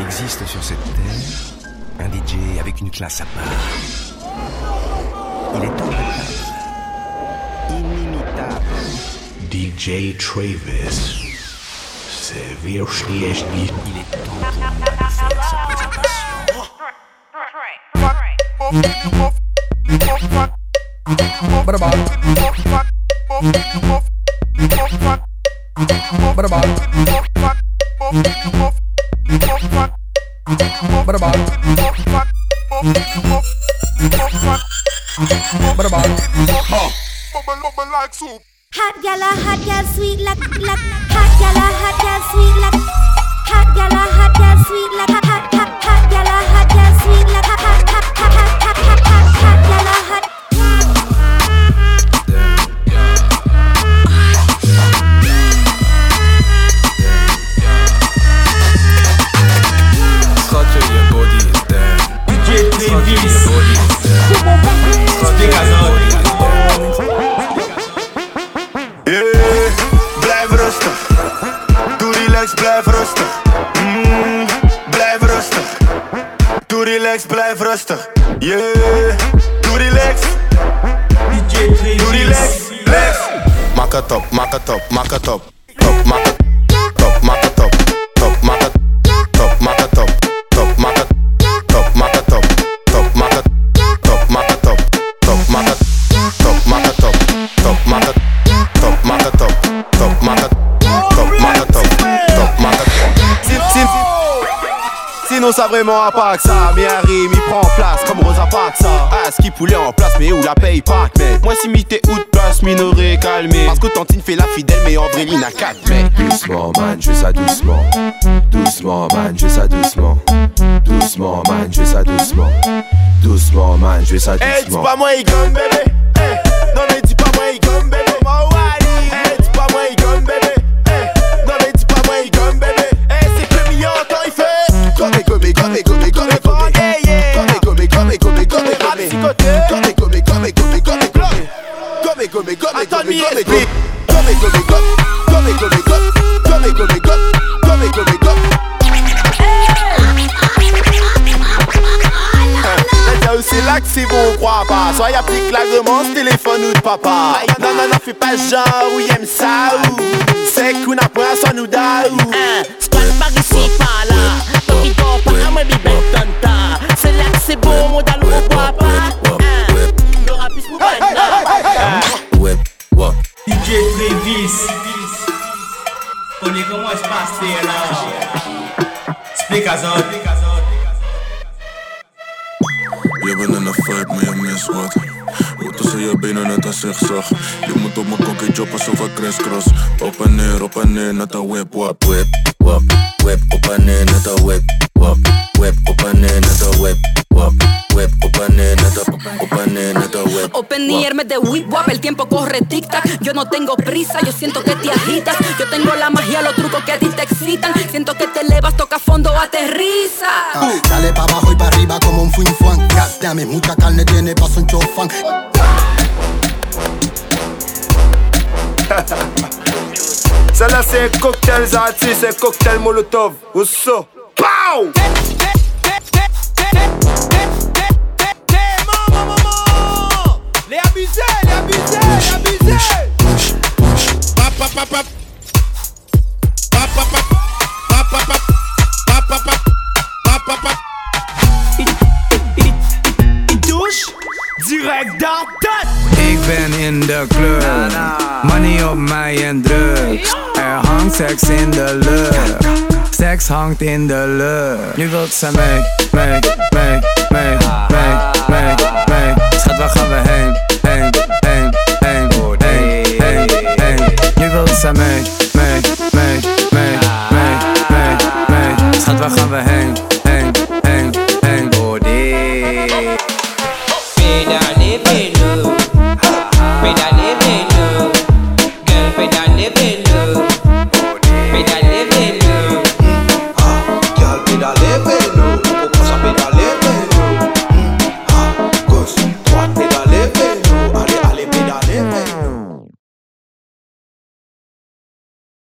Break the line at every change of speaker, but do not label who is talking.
existe sur cette terre un DJ avec une classe à part. Il est imbattable, inimitable.
DJ Travis. C'est wirklich nicht.
Il est temps de faire sa présentation.
Hot gal, sweet like hot gal, sweet like hot gal, sweet like hot gal, sweet like hot gal, hot.
Structure your body is there. DJ Travis. Structure your body is there.
Blijf rustig. Doe relax, blijf rustig. Blijf rustig. Doe relax, blijf rustig. Yeah. Doe relax. Doe relax, relax. Maak het op, maak het op, maak het op. Top, maak het top, maak het op. Top, maak het top, maak het op. Top, maak het top, maak het op. Top, maak het top, maak het op. Top, maak het top, maak het op. Top, maak het top, maak het op. Top, maak het top, maak het op. Top, maak het. Sinon ça vraiment pas que ça. Mais un rime il prend place comme Rosa Parks ça. Ah ce qui poulet en place mais où la paye pas mais moi si m'ité ou de place minoré calmé. Parce que Tantine fait la fidèle mais André Mine a 4 mais
doucement man je fais ça doucement. Doucement man je fais ça doucement. Doucement man je fais ça doucement. Doucement man je fais ça doucement.
Hey dis pas moi il gomme bébé. Hey non mais dis pas moi il gomme bébé. Hey dis pas moi il gomme bébé. Hey non mais dis pas moi il gomme bébé. Hey c'est que million temps il fait. Gomme c'est là que c'est bon, on croit pas. Soit y'applique l'agrément, ce téléphone ou de papa. Non, non, non, fais pas genre où il aime ça ou c'est qu'on a point sans nous d'aou.
Squad par ici, par là. Tokito, par moi, bibé, tanta. C'est là que c'est bon, mon dalou, on croit pas. Le rap, il se fout pas.
Ouais, ouais.
DJ Travis. On est comment je passe là. Explicação.
Je bent in een vibe, maar je mist wat. Hoe tussen je benen net als zigzag. Je moet op mijn kokkie choppen alsof ik crisscross. Op en neer, net een whip wap. Whip, wap, whip, op en neer, net een whip wap. Whip, op en neer, net een whip wap. Whip, op en neer, net een whip.
Open the air, me de whip wap, el tiempo corre tic-tac. Yo no tengo prisa, yo siento que te agitas. Yo tengo la magia, los trucos que a ti te excitan. Siento que te elevas, toca fondo, aterriza.
Dale pa' abajo y pa' arriba como un fuinfuan. Dame mucha carne, tiene paso un chofán.
Celle-là c'est cocktail Zati, c'est cocktail Molotov. Ou ça. Pow!
Les abusés, les abusés, les abusés. Pap, pap, pap, pap. Pap, pap, pap. Pap, pap, pap. Pap, pap, pap. Pap, pap, pap. Il touche direct dans tête.
Ik ben in de club, money op mij en drugs. Er hangt seks in de lucht, seks hangt in de lucht. Nu wilt ze mee. Schat, waar gaan we heen? Nu wilt ze mee.